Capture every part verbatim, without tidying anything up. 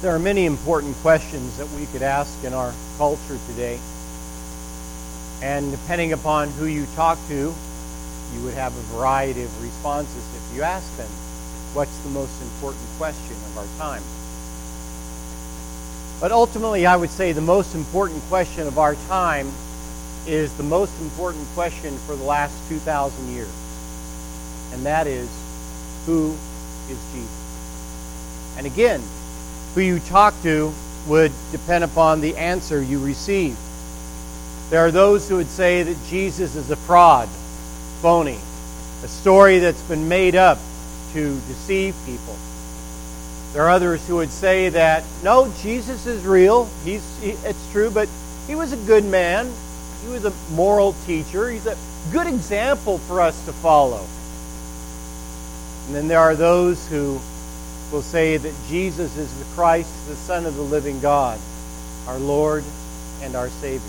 There are many important questions that we could ask in our culture today. And depending upon who you talk to, you would have a variety of responses if you ask them, what's the most important question of our time? But ultimately, I would say the most important question of our time is the most important question for the last two thousand years. And that is, who is Jesus? And again, who you talk to would depend upon the answer you receive. There are those who would say that Jesus is a fraud, phony, a story that's been made up to deceive people. There are others who would say that, no, Jesus is real, He's, he, it's true, but He was a good man. He was a moral teacher. He's a good example for us to follow. And then there are those who will say that Jesus is the Christ, the Son of the living God, our Lord and our Savior.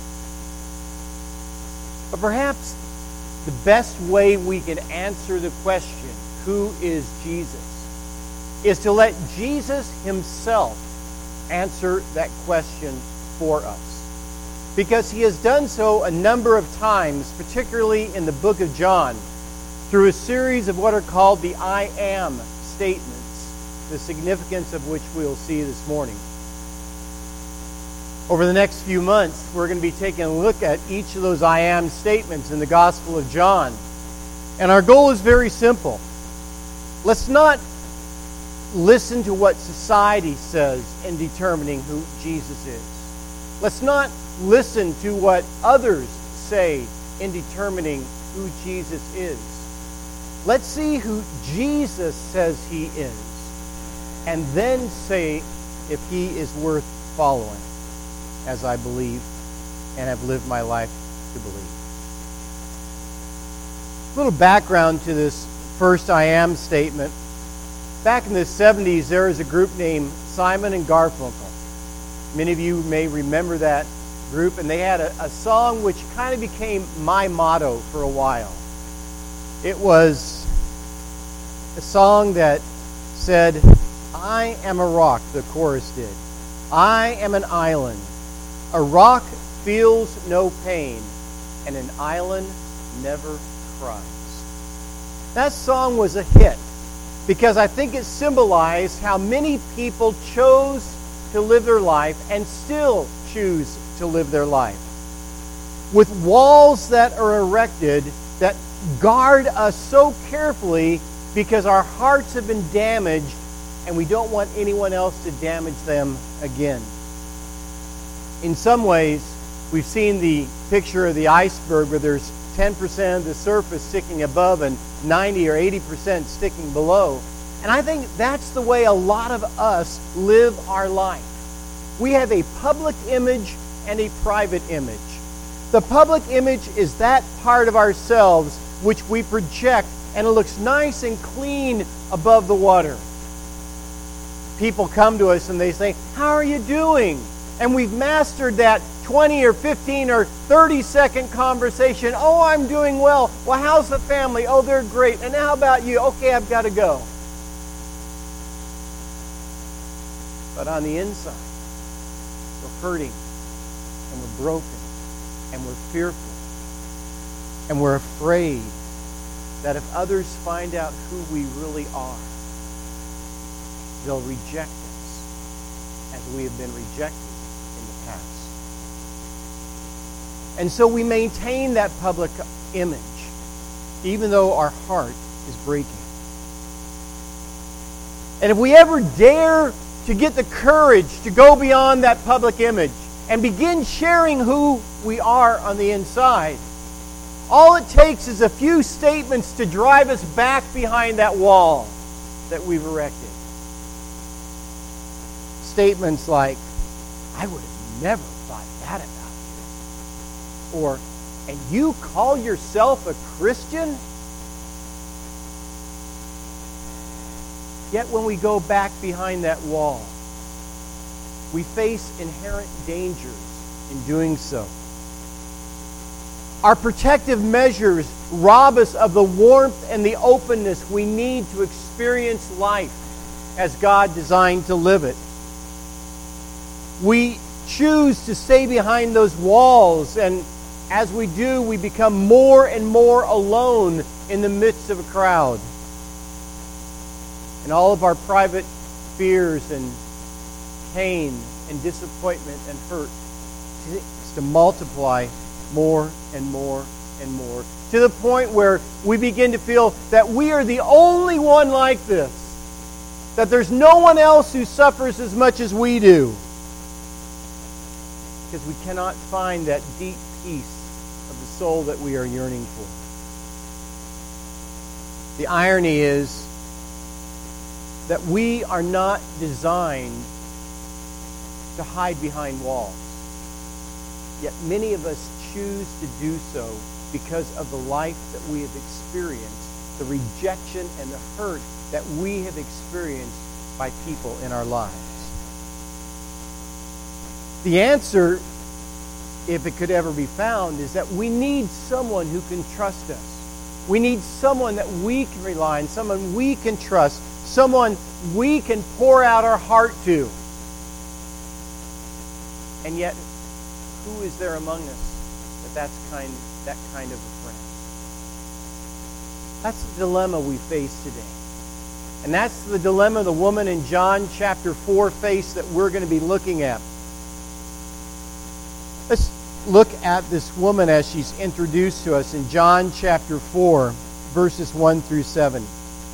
But perhaps the best way we can answer the question, who is Jesus, is to let Jesus Himself answer that question for us. Because He has done so a number of times, particularly in the book of John, through a series of what are called the I am statements, the significance of which we'll see this morning. Over the next few months, we're going to be taking a look at each of those I am statements in the Gospel of John. And our goal is very simple. Let's not listen to what society says in determining who Jesus is. Let's not listen to what others say in determining who Jesus is. Let's see who Jesus says He is, and then say if He is worth following, as I believe and have lived my life to believe. A little background to this first I am statement. Back in the seventies, there was a group named Simon and Garfunkel. Many of you may remember that group, and they had a, a song which kind of became my motto for a while. It was a song that said, I am a rock, the chorus did. I am an island. A rock feels no pain, and an island never cries. That song was a hit because I think it symbolized how many people chose to live their life and still choose to live their life. With walls that are erected that guard us so carefully because our hearts have been damaged and we don't want anyone else to damage them again. In some ways, we've seen the picture of the iceberg where there's ten percent of the surface sticking above and ninety or eighty percent sticking below. And I think that's the way a lot of us live our life. We have a public image and a private image. The public image is that part of ourselves which we project, and it looks nice and clean above the water. People come to us and they say, how are you doing? And we've mastered that twenty or fifteen or thirty second conversation. Oh, I'm doing well. Well, how's the family? Oh, they're great. And how about you? Okay, I've got to go. But on the inside, we're hurting, and we're broken, and we're fearful, and we're afraid that if others find out who we really are, they'll reject us as we have been rejected in the past. And so we maintain that public image, even though our heart is breaking. And if we ever dare to get the courage to go beyond that public image and begin sharing who we are on the inside, all it takes is a few statements to drive us back behind that wall that we've erected. Statements like, I would have never thought that about you. Or, and you call yourself a Christian? Yet when we go back behind that wall, we face inherent dangers in doing so. Our protective measures rob us of the warmth and the openness we need to experience life as God designed to live it. We choose to stay behind those walls, and as we do, we become more and more alone in the midst of a crowd. And all of our private fears and pain and disappointment and hurt is to multiply more and more and more, to the point where we begin to feel that we are the only one like this, that there's no one else who suffers as much as we do, because we cannot find that deep peace of the soul that we are yearning for. The irony is that we are not designed to hide behind walls. Yet many of us choose to do so because of the life that we have experienced, the rejection and the hurt that we have experienced by people in our lives. The answer, if it could ever be found, is that we need someone who can trust us. We need someone that we can rely on, someone we can trust, someone we can pour out our heart to. And yet, who is there among us that that's kind, that kind of a friend? That's the dilemma we face today. And that's the dilemma the woman in John chapter four faced that we're going to be looking at. Let's look at this woman as she's introduced to us in John chapter four, verses one through seven.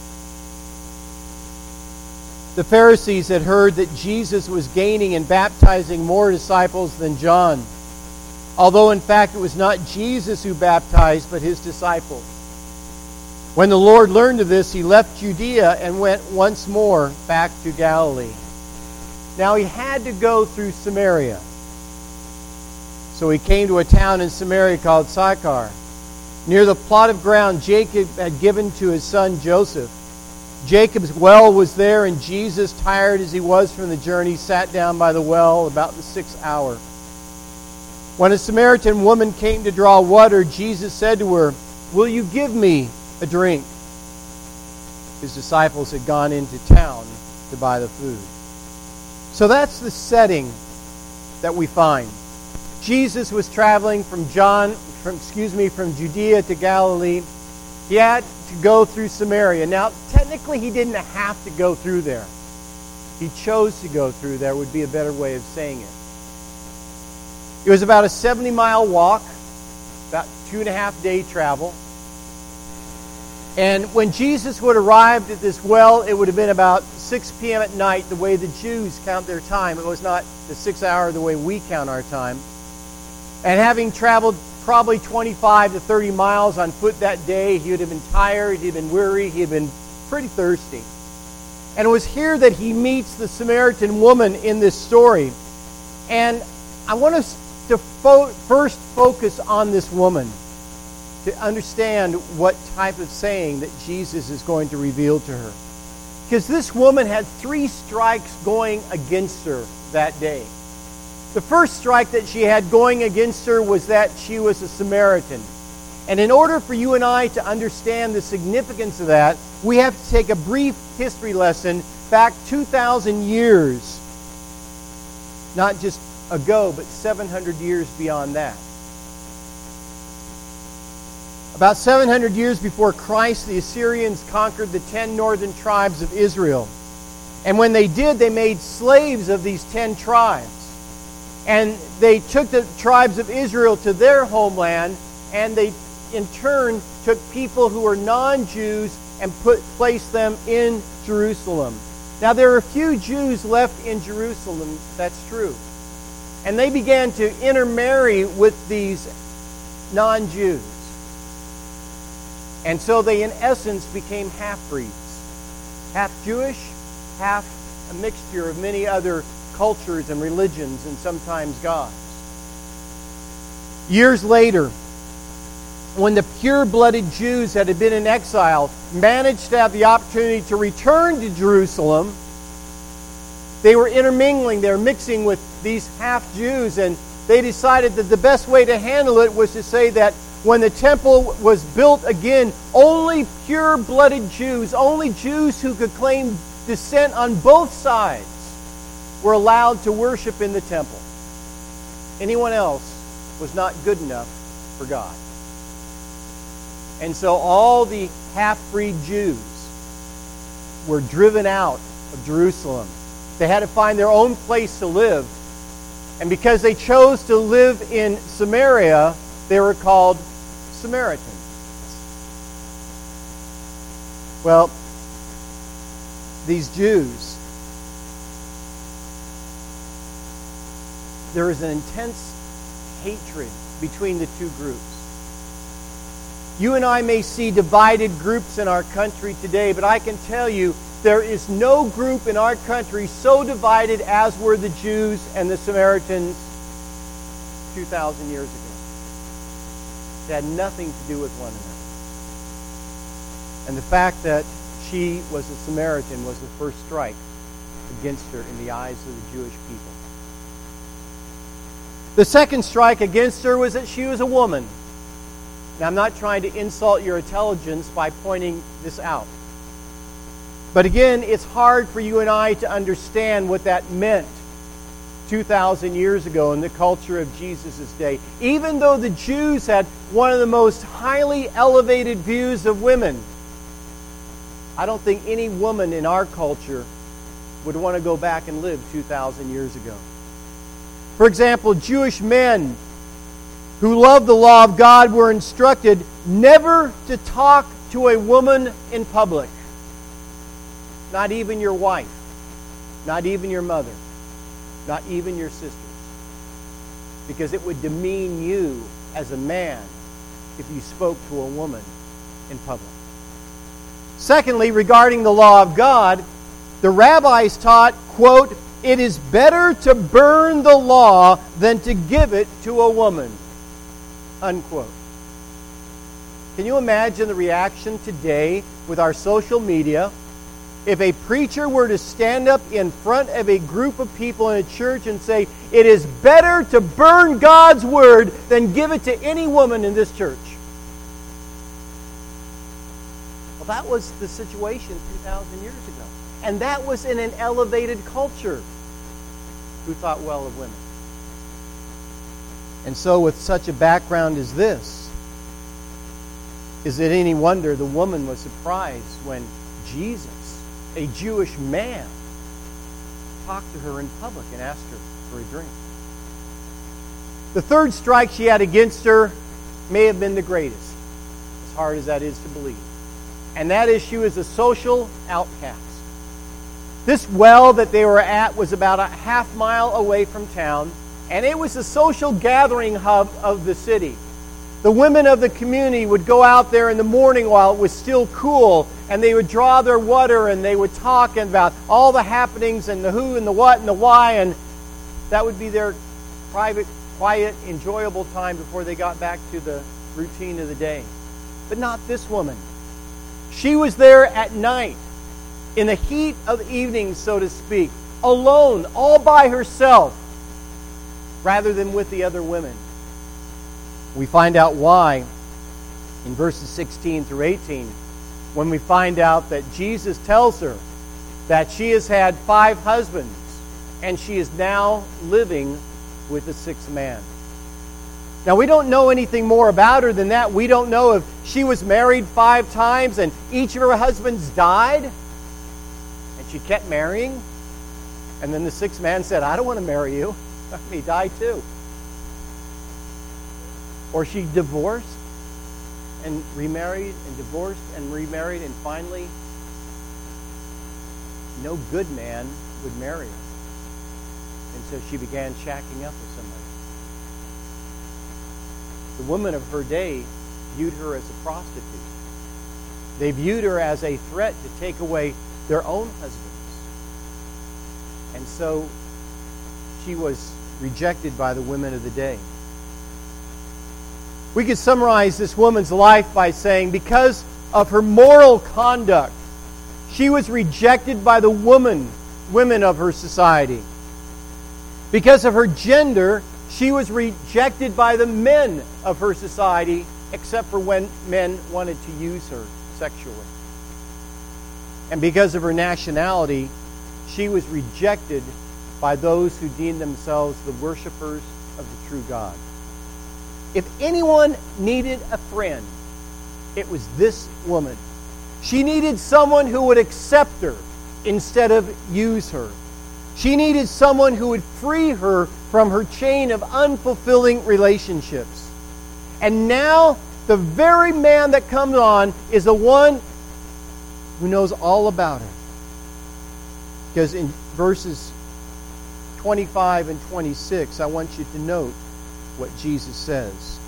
The Pharisees had heard that Jesus was gaining and baptizing more disciples than John, although in fact it was not Jesus who baptized, but his disciples. When the Lord learned of this, he left Judea and went once more back to Galilee. Now he had to go through Samaria. So he came to a town in Samaria called Sychar, near the plot of ground Jacob had given to his son Joseph. Jacob's well was there, and Jesus, tired as he was from the journey, sat down by the well about the sixth hour. When a Samaritan woman came to draw water, Jesus said to her, "Will you give me a drink?" His disciples had gone into town to buy the food. So that's the setting that we find. Jesus was traveling from John, from excuse me, from Judea to Galilee. He had to go through Samaria. Now, technically, he didn't have to go through there. He chose to go through there would be a better way of saying it. It was about a seventy-mile walk, about two and a half day travel. And when Jesus would arrive at this well, it would have been about six p.m. at night, the way the Jews count their time. It was not the six hour the way we count our time. And having traveled probably twenty-five to thirty miles on foot that day, he would have been tired, he had been weary, he had been pretty thirsty. And it was here that he meets the Samaritan woman in this story. And I want us to fo- first focus on this woman to understand what type of saying that Jesus is going to reveal to her. Because this woman had three strikes going against her that day. The first strike that she had going against her was that she was a Samaritan. And in order for you and I to understand the significance of that, we have to take a brief history lesson back two thousand years. Not just ago, but seven hundred years beyond that. About seven hundred years before Christ, the Assyrians conquered the ten northern tribes of Israel. And when they did, they made slaves of these ten tribes. And they took the tribes of Israel to their homeland, and they in turn took people who were non-Jews and put placed them in Jerusalem. Now there are a few Jews left in Jerusalem, that's true. And they began to intermarry with these non-Jews. And so they in essence became half-breeds. Half Jewish, half a mixture of many other cultures and religions, and sometimes gods. Years later, when the pure-blooded Jews that had been in exile managed to have the opportunity to return to Jerusalem, they were intermingling, they were mixing with these half-Jews, and they decided that the best way to handle it was to say that when the temple was built again, only pure-blooded Jews, only Jews who could claim descent on both sides, were allowed to worship in the temple. Anyone else was not good enough for God. And so all the half-breed Jews were driven out of Jerusalem. They had to find their own place to live. And because they chose to live in Samaria, they were called Samaritans. Well, these Jews, there is an intense hatred between the two groups. You and I may see divided groups in our country today, but I can tell you there is no group in our country so divided as were the Jews and the Samaritans two thousand years ago. It had nothing to do with one another. And the fact that she was a Samaritan was the first strike against her in the eyes of the Jewish people. The second strike against her was that she was a woman. Now, I'm not trying to insult your intelligence by pointing this out. But again, it's hard for you and I to understand what that meant two thousand years ago in the culture of Jesus' day. Even though the Jews had one of the most highly elevated views of women, I don't think any woman in our culture would want to go back and live two thousand years ago. For example, Jewish men who loved the law of God were instructed never to talk to a woman in public. Not even your wife. Not even your mother. Not even your sisters. Because it would demean you as a man if you spoke to a woman in public. Secondly, regarding the law of God, the rabbis taught, quote, "It is better to burn the law than to give it to a woman," unquote. Can you imagine the reaction today with our social media if a preacher were to stand up in front of a group of people in a church and say, "It is better to burn God's word than give it to any woman in this church"? Well, that was the situation two thousand years ago. And that was in an elevated culture who thought well of women. And so with such a background as this, is it any wonder the woman was surprised when Jesus, a Jewish man, talked to her in public and asked her for a drink? The third strike she had against her may have been the greatest, as hard as that is to believe. And that is, she was a social outcast. This well that they were at was about a half mile away from town, and it was the social gathering hub of the city. The women of the community would go out there in the morning while it was still cool, and they would draw their water, and they would talk about all the happenings and the who and the what and the why, and that would be their private, quiet, enjoyable time before they got back to the routine of the day. But not this woman. She was there at night, in the heat of the evening, so to speak, alone, all by herself, rather than with the other women. We find out why in verses sixteen through eighteen, when we find out that Jesus tells her that she has had five husbands and she is now living with the sixth man. Now, we don't know anything more about her than that. We don't know if she was married five times and each of her husbands died and she kept marrying. And then the sixth man said, "I don't want to marry you." Let me die too. Or she divorced and remarried and divorced and remarried, and finally no good man would marry her. And so she began shacking up with somebody. The women of her day viewed her as a prostitute. They viewed her as a threat to take away their own husbands. And so she was rejected by the women of the day. We could summarize this woman's life by saying, because of her moral conduct, she was rejected by the woman, women of her society. Because of her gender, she was rejected by the men of her society, except for when men wanted to use her sexually. And because of her nationality, she was rejected by those who deem themselves the worshipers of the true God. If anyone needed a friend, it was this woman. She needed someone who would accept her instead of use her. She needed someone who would free her from her chain of unfulfilling relationships. And now, the very man that comes on is the one who knows all about her. Because in verses twenty-five and twenty-six, I want you to note what Jesus says.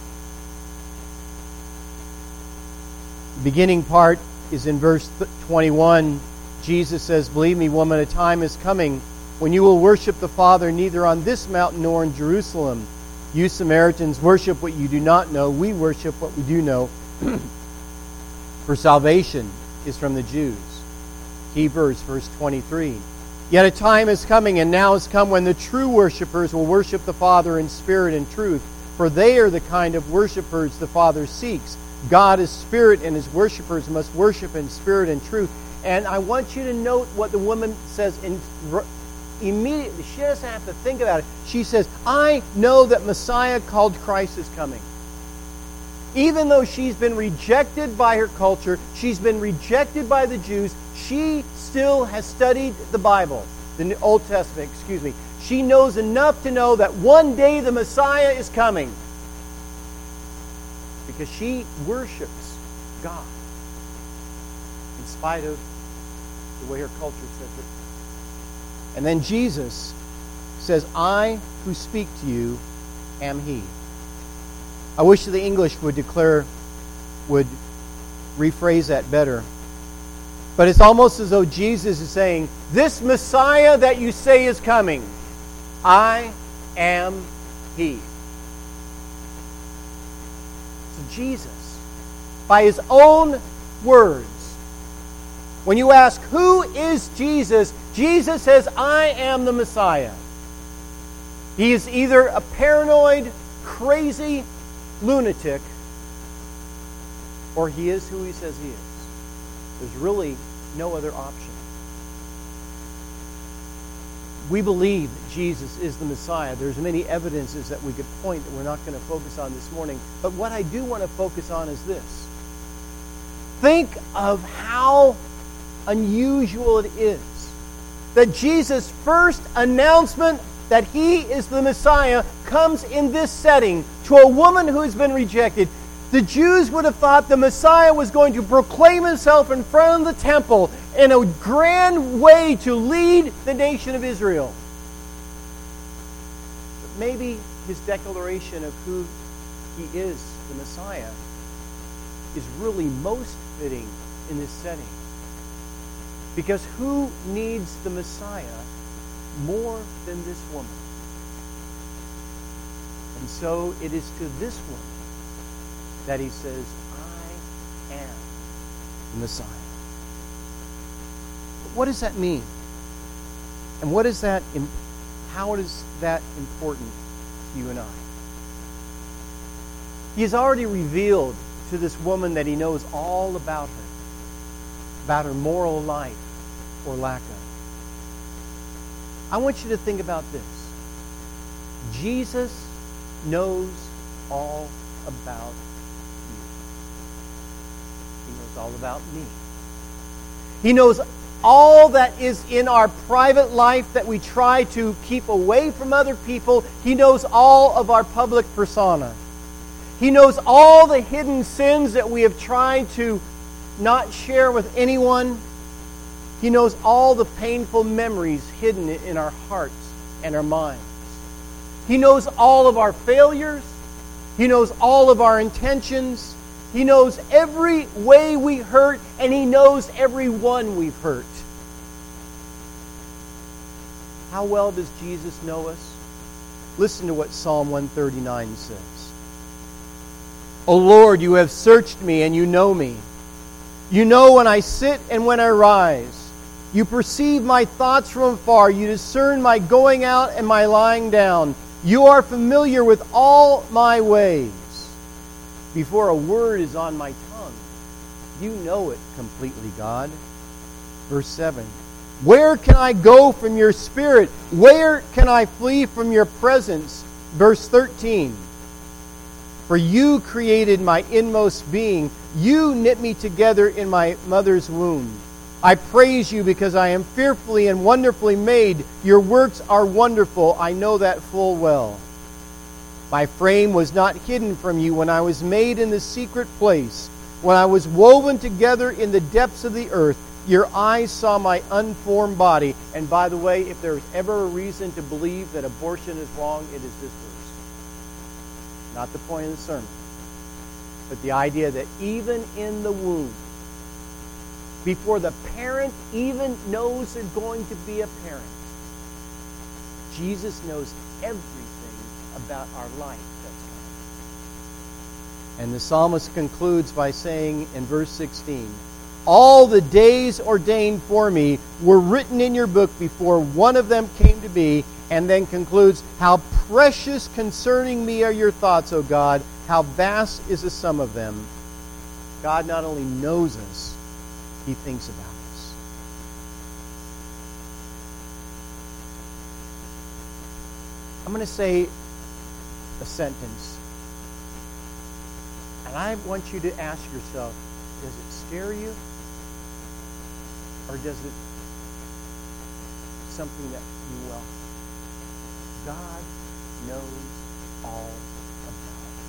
The beginning part is in verse twenty-one. Jesus says, "Believe me, woman, a time is coming when you will worship the Father neither on this mountain nor in Jerusalem. You Samaritans worship what you do not know. We worship what we do know. For salvation is from the Jews." Hebrews, verse twenty-three. "Yet a time is coming, and now has come, when the true worshipers will worship the Father in spirit and truth. For they are the kind of worshipers the Father seeks. God is spirit, and His worshipers must worship in spirit and truth." And I want you to note what the woman says in immediately. She doesn't have to think about it. She says, "I know that Messiah called Christ is coming." Even though she's been rejected by her culture, she's been rejected by the Jews, she still has studied the Bible, the Old Testament, excuse me. She knows enough to know that one day the Messiah is coming. Because she worships God in spite of the way her culture says it. And then Jesus says, "I who speak to you am He." I wish the English would declare, would rephrase that better. But it's almost as though Jesus is saying, this Messiah that you say is coming, I am He. So Jesus, by His own words, when you ask, who is Jesus? Jesus says, I am the Messiah. He is either a paranoid, crazy lunatic, or He is who He says He is. There's really no other option. We believe that Jesus is the Messiah. There's many evidences that we could point that we're not going to focus on this morning. But what I do want to focus on is this. Think of how unusual it is that Jesus' first announcement that He is the Messiah comes in this setting to a woman who has been rejected. The Jews would have thought the Messiah was going to proclaim Himself in front of the temple in a grand way to lead the nation of Israel. But maybe His declaration of who He is, the Messiah, is really most fitting in this setting. Because who needs the Messiah more than this woman? And so it is to this woman that He says, I am the Messiah. But what does that mean? And what is that, how is that important to you and I? He has already revealed to this woman that He knows all about her, about her moral life or lack of. I want you to think about this. Jesus knows all about you. He knows all about me. He knows all that is in our private life that we try to keep away from other people. He knows all of our public persona. He knows all the hidden sins that we have tried to not share with anyone. He knows all the painful memories hidden in our hearts and our minds. He knows all of our failures. He knows all of our intentions. He knows every way we hurt, and He knows every one we've hurt. How well does Jesus know us? Listen to what Psalm one thirty-nine says. O Lord, You have searched me, and You know me. You know when I sit and when I rise. You perceive my thoughts from afar. You discern my going out and my lying down. You are familiar with all my ways. Before a word is on my tongue, You know it completely, God. Verse seven. Where can I go from your spirit? Where can I flee from your presence? Verse thirteen. For you created my inmost being. You knit me together in my mother's womb. I praise you because I am fearfully and wonderfully made. Your works are wonderful. I know that full well. My frame was not hidden from you when I was made in the secret place. When I was woven together in the depths of the earth, your eyes saw my unformed body. And by the way, if there's ever a reason to believe that abortion is wrong, it is this verse. Not the point of the sermon, but the idea that even in the womb, before the parent even knows they're going to be a parent, Jesus knows everything about our life that's coming. And the psalmist concludes by saying in verse sixteen, all the days ordained for me were written in your book before one of them came to be, and then concludes, how precious concerning me are your thoughts, O God, how vast is the sum of them. God not only knows us, He thinks about us. I'm going to say a sentence, and I want you to ask yourself, does it scare you? Or does it something that you welcome? God knows all about us.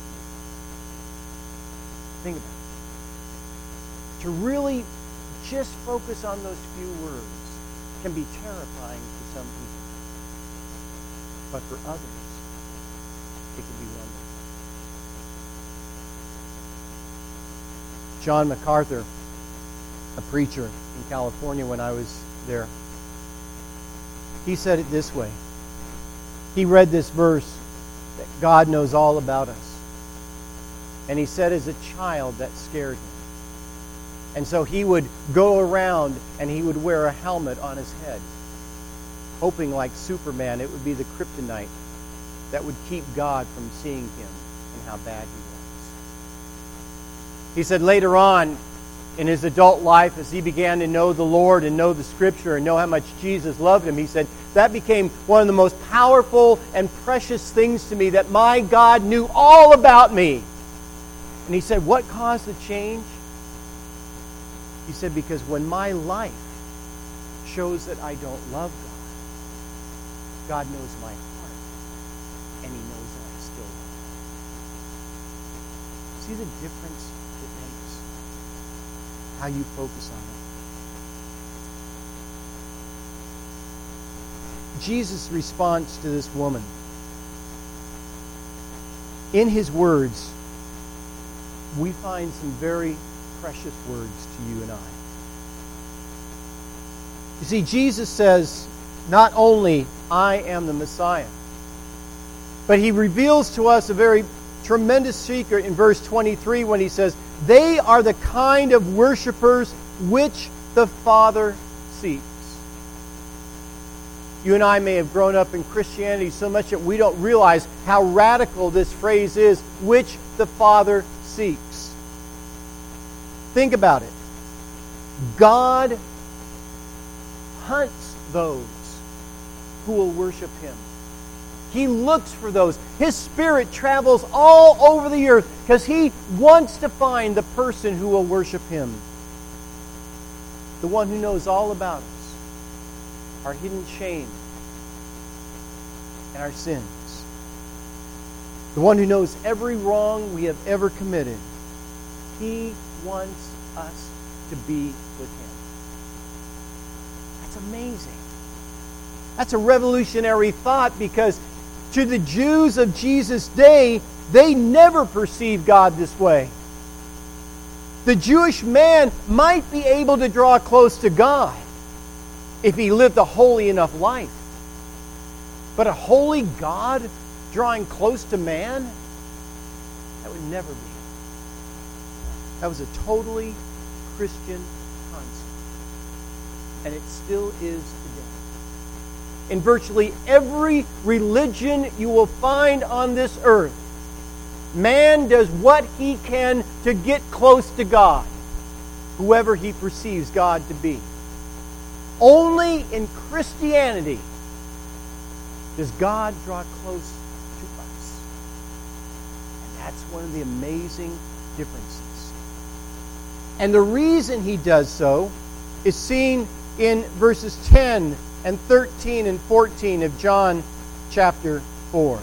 Think about it. To really just focus on those few words can be terrifying to some people. But for others, it can be wonderful. John MacArthur, a preacher in California when I was there, he said it this way. He read this verse that God knows all about us. And he said as a child that scared him. And so he would go around and he would wear a helmet on his head, hoping like Superman it would be the kryptonite that would keep God from seeing him and how bad he was. He said later on in his adult life, as he began to know the Lord and know the Scripture and know how much Jesus loved him, he said, that became one of the most powerful and precious things to me, that my God knew all about me. And he said, what caused the change? He said, because when my life shows that I don't love God, God knows my heart, and He knows that I still love Him. See the difference it makes? How you focus on it. Jesus' response to this woman, in His words, we find some very precious words to you and I. You see, Jesus says, not only I am the Messiah, but He reveals to us a very tremendous secret in verse twenty-three when He says, they are the kind of worshipers which the Father seeks. You and I may have grown up in Christianity so much that we don't realize how radical this phrase is, which the Father seeks. Think about it. God hunts those who will worship Him. He looks for those. His Spirit travels all over the earth because He wants to find the person who will worship Him. The one who knows all about us, our hidden shame and our sins. The one who knows every wrong we have ever committed. He wants us to be with Him. That's amazing. That's a revolutionary thought, because to the Jews of Jesus' day, they never perceived God this way. The Jewish man might be able to draw close to God if he lived a holy enough life. But a holy God drawing close to man? That would never be. That was a totally Christian concept. And it still is today. In virtually every religion you will find on this earth, man does what he can to get close to God, whoever he perceives God to be. Only in Christianity does God draw close to us. And that's one of the amazing differences. And the reason he does so is seen in verses ten and thirteen and fourteen of John chapter four.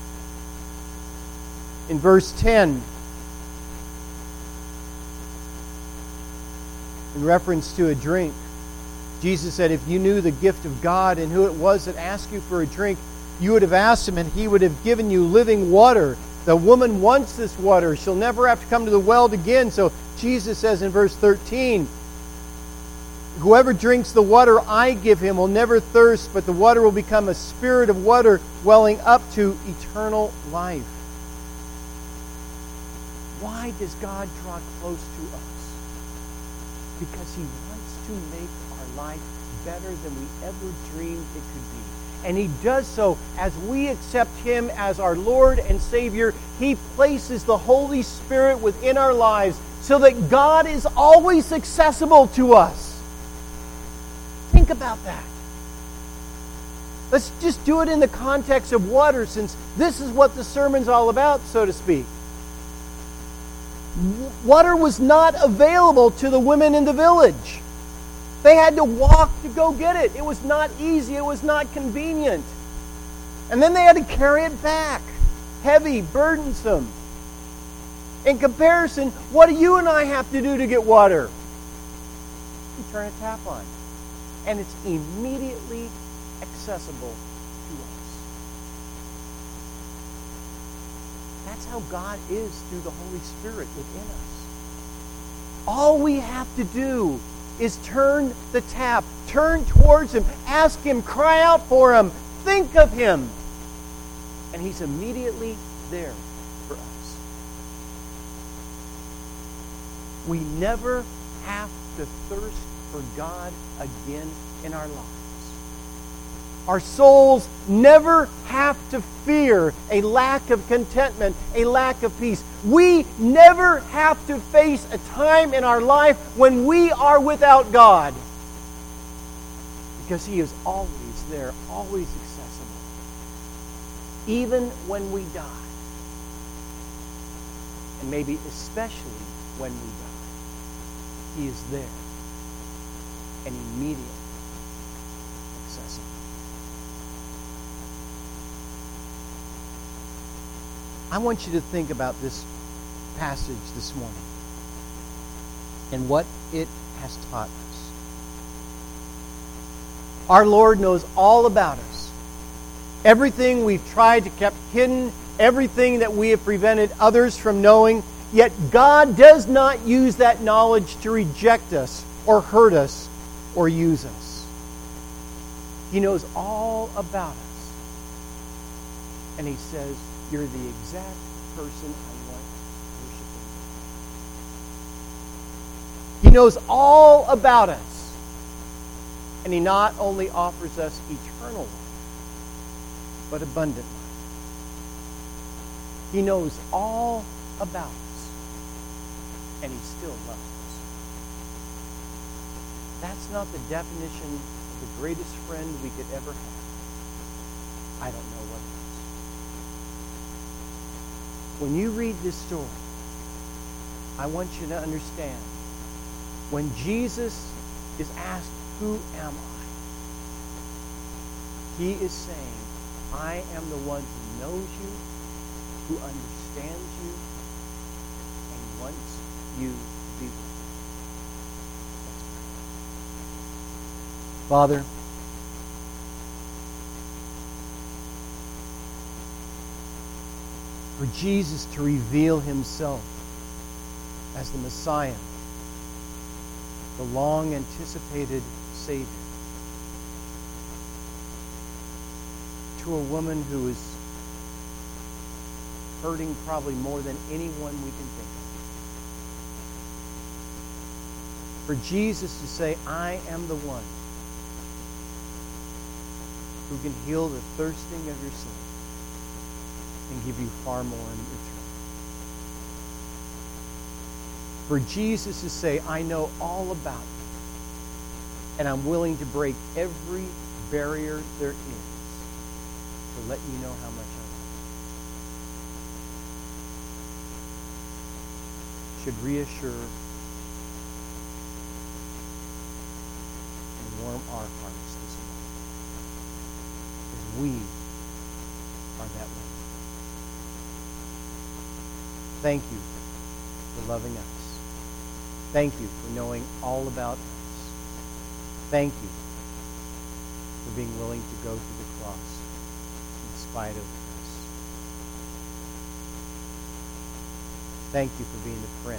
In verse ten, in reference to a drink, Jesus said, if you knew the gift of God and who it was that asked you for a drink, you would have asked him and he would have given you living water. The woman wants this water. She'll never have to come to the well again. So Jesus says in verse thirteen, whoever drinks the water I give him will never thirst, but the water will become a spirit of water welling up to eternal life. Why does God draw close to us? Because he wants to make our life better than we ever dreamed it could be. And he does so as we accept him as our Lord and Savior. He places the Holy Spirit within our lives so that God is always accessible to us. Think about that. Let's just do it in the context of water, since this is what the sermon's all about, so to speak. Water was not available to the women in the village. They had to walk to go get it. It was not easy. It was not convenient. And then they had to carry it back. Heavy, burdensome. In comparison, what do you and I have to do to get water? We turn a tap on. And it's immediately accessible to us. That's how God is through the Holy Spirit within us. All we have to do is turn the tap, turn towards him, ask him, cry out for him, think of him. And he's immediately there for us. We never have to thirst for God again in our lives. Our souls never have to fear a lack of contentment, a lack of peace. We never have to face a time in our life when we are without God. Because he is always there, always accessible. Even when we die. And maybe especially when we die. He is there. And immediately accessible. I want you to think about this passage this morning and what it has taught us. Our Lord knows all about us. Everything we've tried to keep hidden, everything that we have prevented others from knowing, yet God does not use that knowledge to reject us or hurt us or use us. He knows all about us. And he says, you're the exact person I want worshiping. He knows all about us. And he not only offers us eternal life, but abundant life. He knows all about us. And he still loves us. That's not the definition of the greatest friend we could ever have. I don't know what it is. When you read this story, I want you to understand, when Jesus is asked, who am I? He is saying, I am the one who knows you, who understands you, and wants you to be with him. Father, for Jesus to reveal himself as the Messiah, the long-anticipated Savior, to a woman who is hurting probably more than anyone we can think of. For Jesus to say, I am the one who can heal the thirsting of your soul and give you far more in return. For Jesus to say, I know all about you And I'm willing to break every barrier there is to let you know how much I love you. Should reassure and warm our hearts this morning. Because we are that way. Thank you for loving us. Thank you for knowing all about us. Thank you for being willing to go to the cross in spite of us. Thank you for being the friend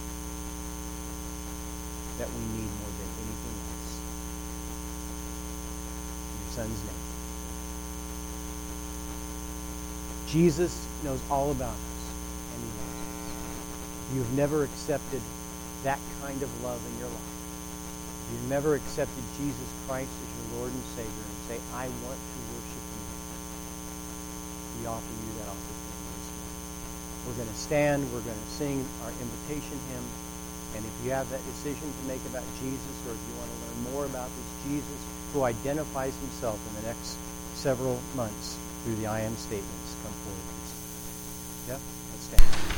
that we need more than anything else. In your Son's name. Jesus knows all about us, and he loves us. You've never accepted that kind of love in your life. You've never accepted Jesus Christ as your Lord and Savior and say, I want to worship you. We offer you that opportunity this morning. We're going to stand. We're going to sing our invitation hymn. And if you have that decision to make about Jesus, or if you want to learn more about this Jesus who identifies himself in the next several months through the I am statements, come forward. Jeff, let's stand.